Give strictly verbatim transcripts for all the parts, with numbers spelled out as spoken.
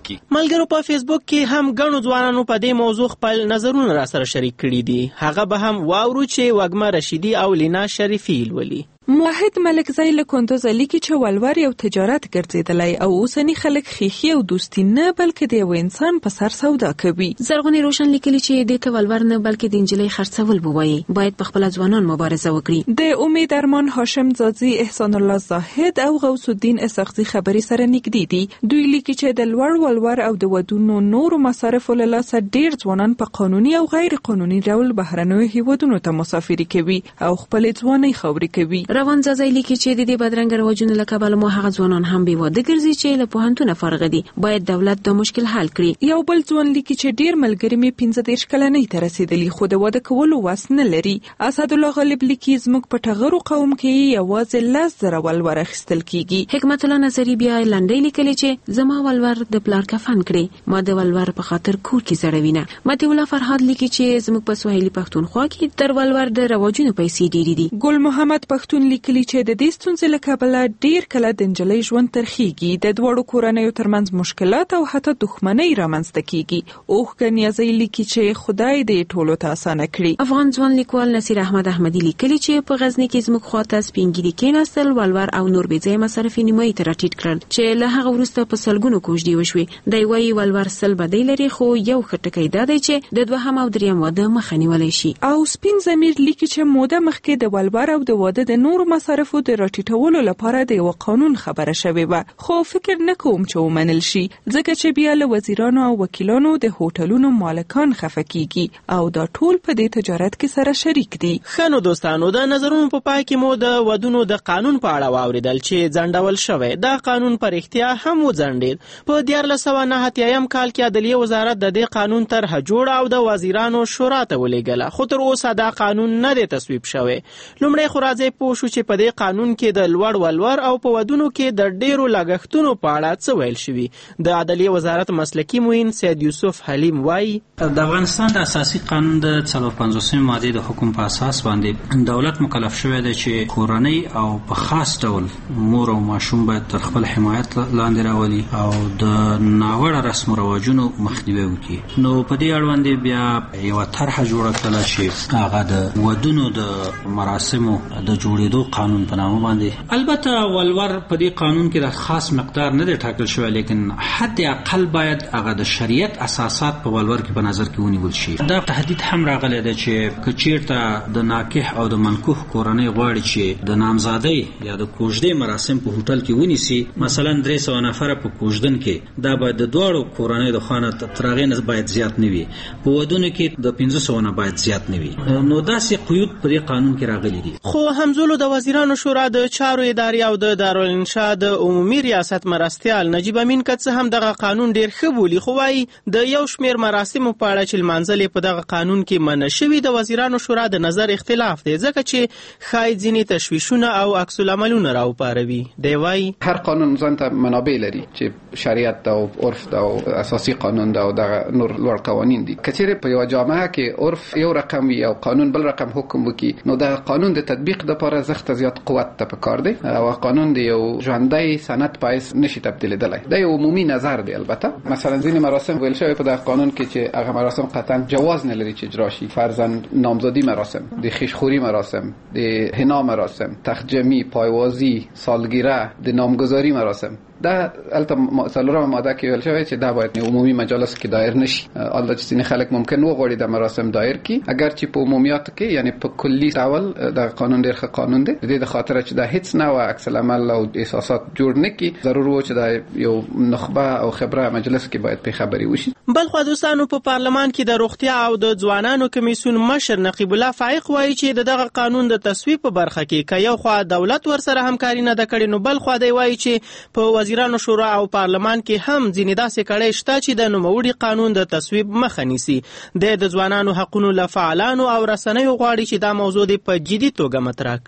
کی. ملګرو په فیسبوک کې هم ګڼو ځوانانو په دې موضوع خپل نظرونه را سره شریک کړي دي. هغه به هم واورو چې وږمه رشیدي او لینا شریفي ولولي. موحد ملکزی له کندوز لیکي چې ولور یو تجارت ګرځېدلی او اوسنی خلک خیخي او دوستي نه بلکې د یو انسان په سر سودا کوي. زرغونې روشن لیکلي چې دې ته ولور نه بلکې د انجلۍ خرڅول بوایي. باید په خپل ځوانان مبارزه وکړي. د امید ارمان هاشم زازي، احسان الله زاهد او غوث الدین اسقزي خبري سره نږدې دي. دوی لیکي چې د لوړ ولور او د ودونو نورو مصارفو له لاسه ډېر ځوانان په قانوني او غیر قانوني ډول بهرنیو هیوادونو ته مسافري کوي او خپل ځواني خوري کوي. روان زازی لیکي چې د دې بدرنګ رواجونو له کبله مو هغه ځوانان هم بې واده ګرځي چې له پوهنتونه فارغ دي. باید دولت دا مشکل حل کړي. یو بل ځوان لیکي چې ډېر ملګري مې پنځه دېرش کلنۍ ته رسېدلي خو د واده کولو وس نه لري. اسدالله غالب لیکي زموږ په ټغرو قوم کې یوازې لس زره ولور اخیستل کیږي. حکمت الله نظري بیا لنډۍ لیکلي چې زما ولور د پلار کفن کړي، ما د ولور په خاطر کور کې زړوینه. متي الله فرهاد لیکي چې زموږ په سوهیلي پښتونخوا کې تر ولور د رواجونو پیسې ډېرې دي. ګل محمد پښتون لیکلي چې د دې ستونزې له کبله ډېر کله د نجلۍ ژوند ترخیږي، د دواړو کورنیو ترمنځ مشکلات او حتی دښمنۍ رامنځته کیږي. اوښکه نیازی لیکي چې خدای دې ټولو ته اسانه کړي. افغان ځوان لیکوال نصیر احمد احمدي لیکلي چې په غزني کې زموږ خواته سپینګیري کېناستل، ولور او نور بې ځایه مصارف نیمایي ته راټیټ کړل چې له هغه وروسته په سلګونو کوژدې وشوې. دی وایي ولور سل بدۍ لري خو یو ښه ټکی دا دی چې د دوهم او دریم واده مخه نیولی شي. او سپین ضمیر لیکي چې موده مخکې د ولور او د واده د نورو مصارفو د راټیټولو لپاره د یو قانون خبره شوې وه، خو فکر نه کوم چې ومنل شي ځکه چې بیا له وزیرانو او وکیلانو د هوټلونو مالکان خفه کیږي او دا ټول په دې تجارت کې سره شریک دي. ښه نو دوستانو، د نظرونو په پای کې مو د ودونو د قانون په اړه واوریدل چې ځنډول شوی. دا قانون په رښتیا هم وځنډېد. په دیارلس سوه نهه اتیایم کال کې عدلیه وزارت د دې قانون طرحه جوړه او د وزیرانو شورا ته ولېږله، خو تر اوسه دا قانون نه دی تصویب شوی. لومړی خو راځئ پوه شو چې په دې قانون کې د لوړ ولور او په ودونو کې د ډیرو لګښتونو په اړه څه ویل شوي. د عدلیه وزارت مسلکي معین سید یوسف حلیم وایي د افغانستان د اساسي قانون د څلور پنځوسمې مادې د حکم په اساس باندې دولت مکلف شوی دی چې کورنۍ او په خاص ډول مور او ماشوم باید تر خپل حمایت لاندې راولي او د ناوړه رسم و رواجونو مخنیوی وکړي. نو په دې اړوند بیا یوه طرحه جوړه کړله چې هغه د ودونو د مراسمو د جوړېدو قانون په نامه باندې. البته ولور په دې قانون کې د خاص مقدار نه دی ټاکل شوی، لیکن حد اقل باید هغه د شریعت اساسات په ولور کې په نظر کې ونیول شي. دا تهدید هم راغلی دی چې که چیرته د ناکح او د منکوح کورنۍ غواړي چې د نامزادۍ یا د کوژدې مراسم په هوټل کې ونیسي، مثلا درې سوه نفره په کوژدن کې، دا باید د دواړو کورنیو د خوا نه تر هغې نه باید زیات نه وي، په ودونو کې د پنځه سوه نه باید زیات نه وي. نو داسې قیود په دې قانون کې راغلي دي. خو همزولو د وزیرانو شورا د چارو ادارې او د دارالانشا د عمومي ریاست مرستیال نجیب امین که څه هم دغه قانون ډیر ښه بولي، خو وایي د یو شمېر مراسمو په اړه چې لمانځل په دغه قانون کې منع شوي د وزیرانو شورا د نظر اختلاف دی، ځکه چې ښایي ځینې تشویشونه او عکس العملونه راوپاروي. دی وایي هر قانون ځان ته منابع لري چې شریعت ده او عرف ده او اساسي قانون ده او دغه نور لوړ قوانین دي. که چیرې په یوه جامعه کې عرف یو رقم وي او قانون بل رقم حکم وکړي، نو د قانون د تطبیق دپاره زښته زیات قوت ته پکار دی او قانون د یو ژوندی سند پایس نشي تبدیلیدلی. دا یو عمومي نظر دی. البته مثلا ځینې مراسم ویل شوی په دغه قانون کې چې هغه مراسم قطعا جواز نه لري چې اجرا شي. فرضاً نامزادی مراسم، د خیشخوري مراسم، د حنا مراسم، تخت‌جمعی، پایوازی، سالگیره، د نامگذاری مراسم، دا البته څلورمه ماده کې ویل شوی چې دا باید عمومي مجالس کې دایر نشي. البته چې ځینې خلک ممکن وغواړي د مراسم دایر کړي، اگر چې په عمومیاتو کې یعنی په کلي ډول د قانون ډېر ښه قانون دی. د دې د خاطر چې دا هیڅ نوع عکس العمل او احساسات جوړ نه کړي، ضرور و چې دا یو نخبه او خبره مجلس کې باید په خبري وشي. بل خو دوستانو په پارلمان کې د روغتیا او د ځوانانو کمیسیون مشر نقیب الله فائق وایي چې دغه قانون د تصویب په برخه کې که یو خوا دولت ورسره همکاري نه ده کړې، نو بل خوا دی وایي چې په وزیرانو شورا او پارلمان کې هم ځینې داسې کړۍ شته چې د نوموړي قانون د تصویب مخه نیسي. د ځوانانو حقونو له فعالانو او رسنیو غواړي چې دا موضوع دې په جدي توګه مطرح کړي.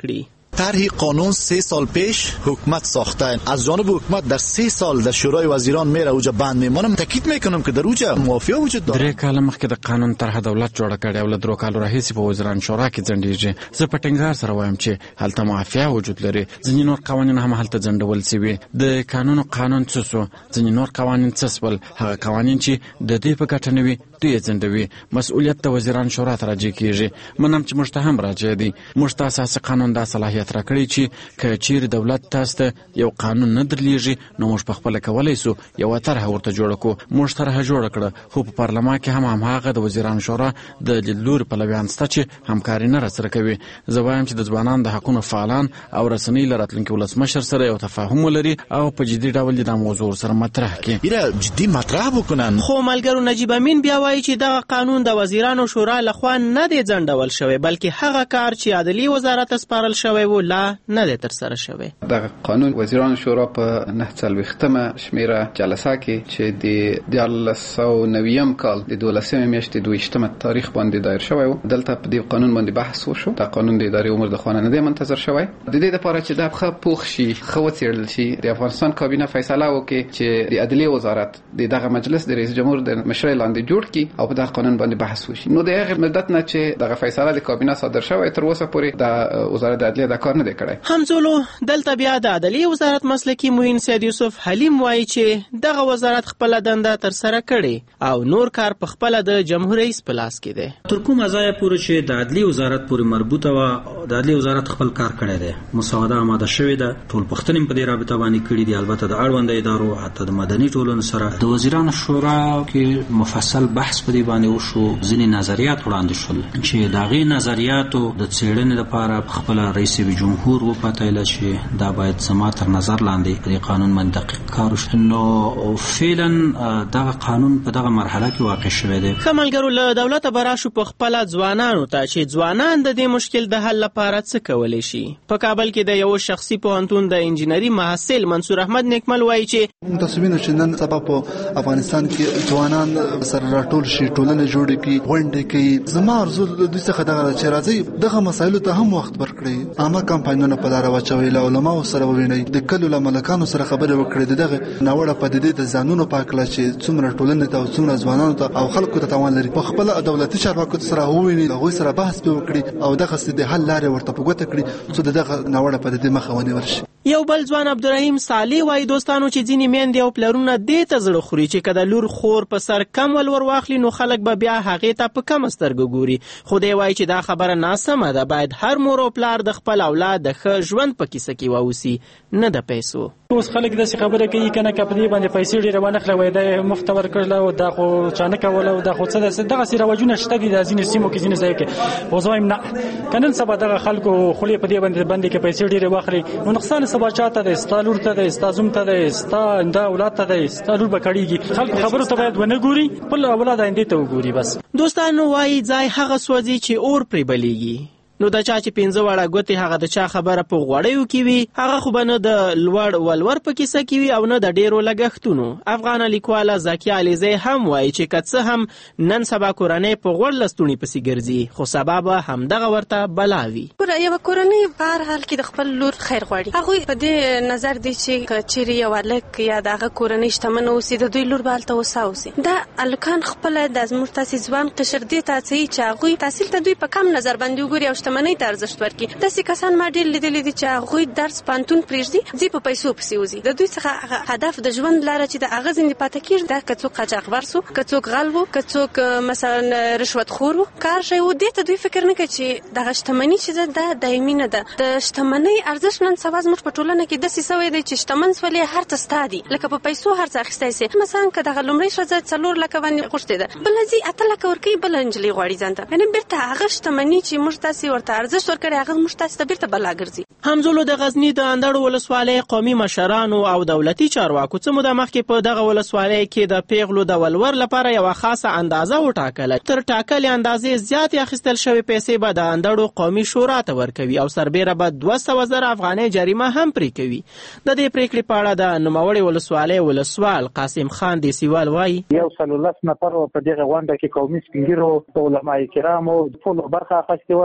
طرح قانون سه سال پیش حکومت ساخته، از جانب حکومت در سه سال در شورای وزیران میره اوجا بند میمونم. تاکید میکنم که در اوجا موافقه وجود داره. درې کاله مخکې د قانون طرح دولت جوړ کړی او له درو کالو راهیسې په وزیران شورا کې ځنډیږي. زه په ټینګار سره وایم چې هلته معافیه وجود لري. ځینې نور قوانین هم هلته ځنډول شوي. د قانون قانون څه سو، ځینې نور قوانین څه سول. هغه قوانین چې د دې په ګټه نه وي دوی ځنډوي. مسؤلیت د وزیران شورا ته راجع کیږي. منم چې موږ ته هم راجع دي. موږ ته اساسي قانون دا صلاحیت راکړي چې که چیرې دولت تاسو ته یو قانون نه درلیږي نو موږ په خپل کولای سو یو طرح ورته جوړ کړو. موږ طرح جوړ کړه خو په پارلمان کې هم هم هغه د وزیران شورا د لیدلوري پلویان سته چې همکاري نه راسره کوي. زه وایم چې د ځوانانو د حقوقو فعالان او رسنۍ لراتلونکي ولسمشر سره یو تفاهم ولري او په جدي ډول د موضوع سره مطرح کړي. ایره جدي مطرح وکړن. خو ملګرو نجیب امین بیا وایي چې دغه قانون د وزیرانو شورا لخوا نه دی ځنډول شوی بلکې هغه کار چې عدلي وزارت سپارل شوی و لا نه دی تر سره شوی. دغه قانون وزیران شورا په نه څلوېښتمه شمیره جلسه کې چې د دیارلس سوه نویم کال د دولسمې میاشتې دویشتمه تاریخ باندې دایر شوی و. دلته په دې قانون باندې بحث وشو. دا قانون د ادارې امور د خانه نه دی منتظر شوی. د دې لپاره چې دا ښه پوښ شي، ښه وڅېړل شي، د افغانستان کابینه فیصله وکړي چې د عدلیې وزارت د دغه مجلس د رئیس جمهور د مشرۍ لاندې جوړ کړي او په دغه قانون باندې بحث وشي. نو د هغه مدت نه چې دغه فیصله د کابینه صادر شوی تر اوسه پورې د وزارت عدلیه دا کار نه دی کړی. همزولو دلته بیا د عدلیې وزارت مسلکي معین سید یوسف حلیم وایي چې دغه وزارت خپل دنده تر سره کړي او نور کار په خپل د جمهور رئیس په لاس کې دی. تر کومه ځایه پورې چې د عدلیې وزارت پورې مربوطه و د عدلیې وزارت خپل کار کړی دی، مسوده آماده شوې ده، ټول پښتنې په دې رابطه باندې کړي دي. البته د اړوند ادارو حتی د مدني ټولنو سره د وزیرانو شورا کې مفصل بحث په دې باندې وشو. ځینې نظریات وړاندې شول چې د هغې نظریاتو د څېړنې لپاره خپل رئیس جمهور وپتایله چې دا باید زما تر نظر لاندې په دې قانون باندې دقیق کار وشي. نو فعلا دغه قانون په دغه مرحله کې واقع شوی دی. ښه ملګرو، له دولته به راشو په خپله ځوانانو ته چې ځوانان د دې مشکل د حل لپاره څه کولی شي. په کابل کې د یو شخصي پوهنتون د انجینري محصل منصور احمد نیکمل وایي چې متصمینه چې نن سبا په افغانستان کې ځوانان سره راټول شي، ټولنه جوړې کړي، غونډې کوي. زما ارزو دوی څخه دغه چې راځي دغه مسایلو ته هم وخت ورکړي، عامه کمپاینونه په لاره واچوي، له علماو سره وویني، د کلو له ملکانو سره خبرې وکړي، دغه ناوړه پدیدې د ځانونو پاکله چې څومره ټولنه ته او څومره ځوانانو ته او خلکو ته تاوان لري په خپل دولتي چارواکو سره وویني، هغوی سره بحث وکړي او دغه څه د حل لارې ورته په ګوته کړي چې دغه ناوړه پدیدې مخه ونیول شي. یو بل ځوان عبدالرحیم صالح وایي دوستانو چې ځینې میندې او پلرونه دې ته زړه خوري چې که د لور خور په سر کم ولور واخلي نو خلک به بیا هغې ته په کمه سترګه ګوري. خو دی وایي چې دا خبره ناسمه ده. باید هر مور او پلار د خپل اولاد د ښه ژوند په کیسه کې واوسي، نه د پیسو. اوس خلک داسې خبره کوي کنه که په دې باندې پیسې ډېرې وانخله وای دا مفته ورکړله او دا خو چا نه کوله او دا خو څه ده. دغسې رواجونه شته دي د ځینې سیمو کې ځینې ځایو کې. خو زه وایم نه، که نن سبا دغه خلکو خولې په دې باندې بندې کې پیسې ډېرې واخلي نو نقصان سبا چا ته دی؟ ستا لور ته دی، ستا زوم ته دی، ستا دا اولاد ته دی، ستا لور به کړېږي. خلکو خبرو ته باید ونه ګوري، خپل اولاد آیندې ته وګوري. بس دوستانو وایي ځای هغه سوځي چې اور پرې بلیږي. نو د چا چې پنځه وړه ګوتې هغه د چا خبره په غوړیو کې وي، هغه خو به نه د لوړ ولور په کیسه کې وي او نه د ډېرو لګښتونو. افغانه لیکواله زکیه علیزی هم وایي چې که څه هم نن سبا کورنۍ په غوړ لستوڼي پسې ګرځي خو سبا به همدغه ورته بلا وي. یوه کورنۍ په هر حال کې د خپل لور خیر غواړي. هغوی په دې نظر دی چې که چیرې یو هلک یا د هغه کورنۍ شتمنه اوسي د دوی لور به هلته هوسا اوسي. دا هلکان خپله د زموږ تاسې ځوان قشر دې ته هڅوي چې هغوی تحصیل ته دوی په کم نظر باندې وګوري او شتمنۍ ته ارزښت ورکړي. داسې کسان ما ډېر لیدلي دي چې هغوی درس پوهنتون پرېږدي، ځي په پیسو پسې وځي. د دوی څخه هدف د ژوند لاره چې د هغه زندې پاتې کېږي دا که څوک قاچاقبر سو، که څوک غل و، که څوک مثلا رشوت خور و، کار شی و، دې ته دوی فکر نه کوي چې دغه شتمني چې ده دا دایمي نه ده. د شتمنۍ ارزښت نن سبا زموږ په ټولنه کې داسې سوی دی چې شتمن سولې هر څه ستا دي، لکه په پیسو هر څه اخیستی سي. مثلا که دغه لومړۍ ښځه څلور لکه باندې غوښتې ده، بله ځي اته لکه ورکوي، بله نجلۍ غواړي ځان ته. یعنې بېرته هغه شتمني چې موږ تاسې ورته ارزښت ورکړی هغه موږ تاسې ته بېرته بلا ګرځي. همزولو د غزني د اندړو ولسوالۍ قومي مشرانو او دولتي چارواکو څه موده مخکې په دغه ولسوالۍ کې د پیغلو د ولور لپاره یوه خاصه اندازه وټاکله. تر ټاکلې اندازې زیاتې اخیستل شوې پیسې به د اندړو قومي شورا ته ورکوي او سربیره به دوه سوه زره افغانۍ جریمه هم پرې کوي. د دې پریکړې په اړه د نوموړې ولسوالۍ ولسوال قاسم خان دیسیوال وایي یو سل لس نفر په دغه غونډه کې قومي سپین ږیرو، علماء کرامو ټولو برخه اخیستې وه.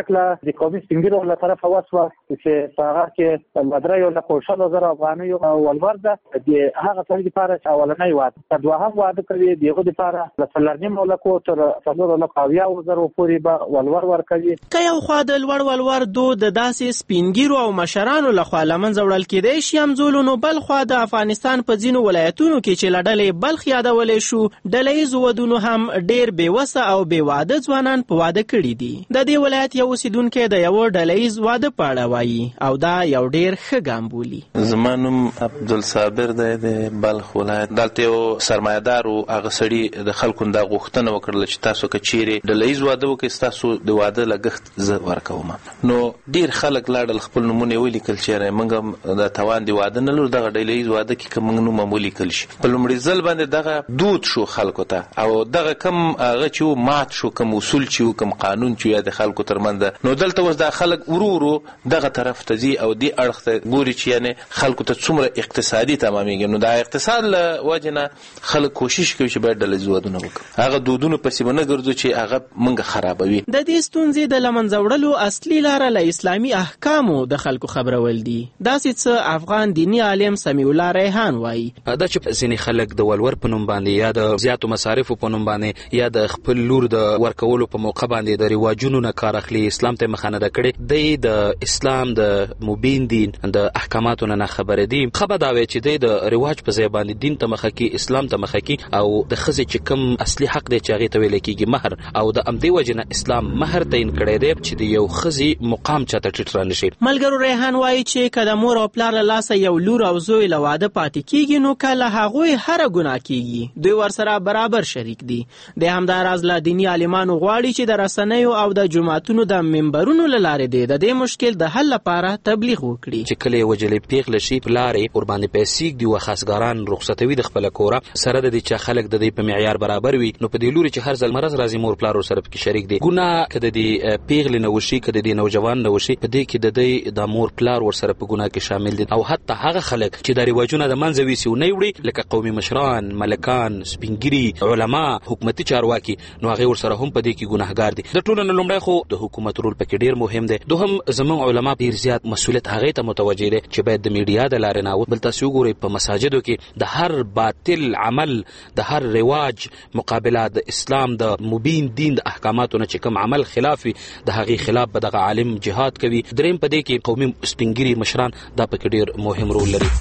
پریکړه د قومي سپینګیرو له طرفه وشوه چې په هغه کې مدري له شل زره افغانۍ ولور ده د هغه څه لپاره چې اولنۍ واده په دوهم واده کوي دغه لپاره له څلورنیم ملکو تر څلور لک اویا زره پورې به ولور ورکوي. که یو خوا د لوړ ولور دود د داسې سپینګیرو او مشرانو لخوا له منځه وړل کېدی شي همزولو، نو بل خوا د افغانستان په ځینو ولایتونو کې چې له ډلې بلخ یادولی شو ډله ییزو ودونو هم ډېر بېوسه او بې واده ځوانان په واده کړي دي. د دې ولایت یو اوسیدونکی د یوه ډله ییز واده په اړه وایي او دا یو ډېر ښه ګام بولي. زما نوم عبدالصابر دی د بلخ ولایت. دلته یو سرمایه‌دار و، هغه سړي د خلکو دا غوښتنه وکړله چې تاسو که چیرې ډله ییز واده وکړئ ستاسو د واده لګښت زه ورکوم. نو ډېر خلک لاړل خپل نومونه یې ولیکل چې موږ هم د توان د واده نه لرو، دغه ډله ییز واده کې که موږ نوم هم ولیکل شي. په لومړي ځل باندې دغه دود شو خلکو ته او دغه کم هغه چې مات شو، کم اصول چې کم قانون چې یا د خلکو ترمنځ. نو دلته اوس دا خلک ورو ورو دغه طرف ته ځي او دې اړخ ته ګوري چې یعنې خلکو ته څومره اقتصادي تمامېږي. نو دا اقتصاد له وجې نه خلک کوشش کوي چې باید ډله ییز ودونه وکړي، هغه دودونو پسې به نه ګرځو چې هغه موږ خرابوي. د دې ستونزې د له منځه وړلو اصلي لاره له اسلامي احکامو د خلکو خبرول دي. داسې څه افغان دیني عالم سمیع الله ریحان وایي. دا چې ځینې خلک د ولور په نوم باندې یا د زیاتو مصارفو په نوم باندې یا د خپل لور د ورکولو په موقع باندې د رواجونو نه کار اخلي، اسلام ته مخانه ده کړي، دی د اسلام د مبین دین د احکاماتو نه خبره دي. خبر دا وی چې دی د رواج په ځای باندې دین ته مخه کی، اسلام ته مخه کی او د ښځې چې کوم اصلي حق دی چې هغې ته ویل کېږي مهر، او د همدې وجې نه اسلام مهر تعین کړی دی چې د یو ښځې مقام چاته ټیټ رانه شي. ملګرو ریحان وایي چې که د مور او پلار له لاسه یو لور او زوی له واده پاتې کېږي نو که له هغوی هره ګناه کېږي دوی ورسره برابر شریک دي. د همداراز له دیني عالمانو غواړي چې د رسنیو او د جوماتونو د منبرونو له لارې دی د دې مشکل د حل لپاره تبلیغ وکړي. چې کله یې وجلې پیغله شي پلار یې ورباندې پیسې ږدي و خاصګاران رخصتوي د خپله کوره سره د دې چې خلک د دې په معیار برابر وي، نو په دې لوري چې هر ځل مرض راځي مور پلار ورسره پکې شریک دي. ګناه که د دې پیغلې نه وشي که د دې نوجوان نه وشي، په دې کې د دې د مور پلار ورسره په ګناه کې شامل دي. او حتی هغه خلک چې د رواجونه د منځه ویسي و نه وړي لکه قومي مشران، ملکان، سپینګیري، علما، حکومتي چارواکي، نو هغې ورسره هم په دې کې ګناهګار دي. د ټولو نه لومړی خو د حکومت رول پکې ډېر مهم دی. دوهم زموږ علما ډېر زیات مسؤلیت هغې ته متوجه دی چې باید د میډیا د لارې نه بل تاسو وګورئ په مساجدو کې د هر باطل عمل، د هر رواج مقابله د اسلام د مبین دین د احکاماتو نه چې کوم عمل خلاف وي د هغې خلاف به دغه عالم جهاد کوي. دریم په دې کې قومي سپینګیري مشران دا پکې ډېر مهم رول لري.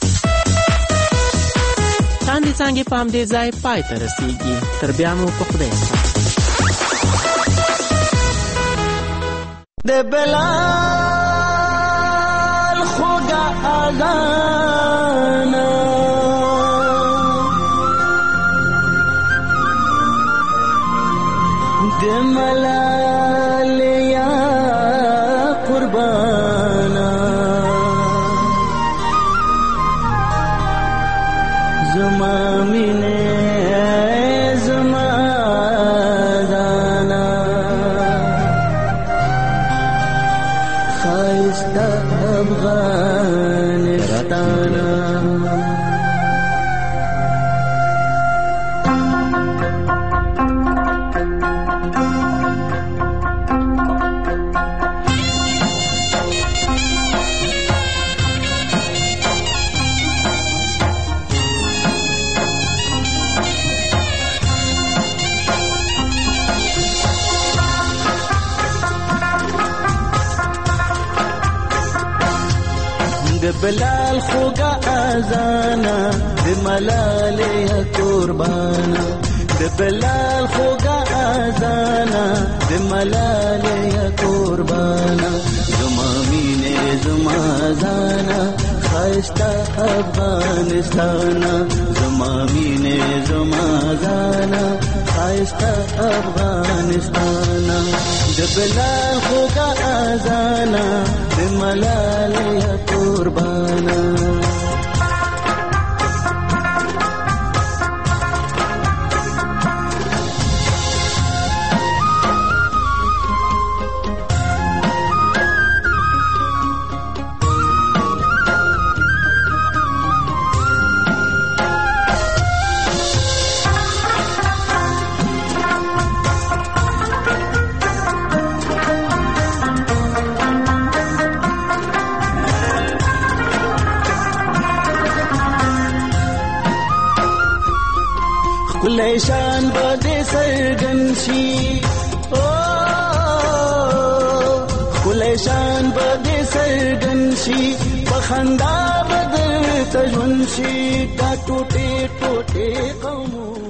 څانګې څانګې په همدې ځای پای ته رسېږي. تر بیا مو په خدای د بلال خوږه اذان د ملال یا قربانا زما مینه زما دانا خایسته افغانستانا بلال خوږه اذانا د ملالې قربانا د بلال خوږه اذانا د ملالې قربانا زما مینې زما زانا خایسته افغانستانا زما مینې زما زانا خایسته افغانستانا د بلال خوږه اذانا د ملالې قربانا خلای شان بده سرګن شي او خلای شان بده سرګن شي بخندا بدر تجون شي دا ټوټه ټوټه قوم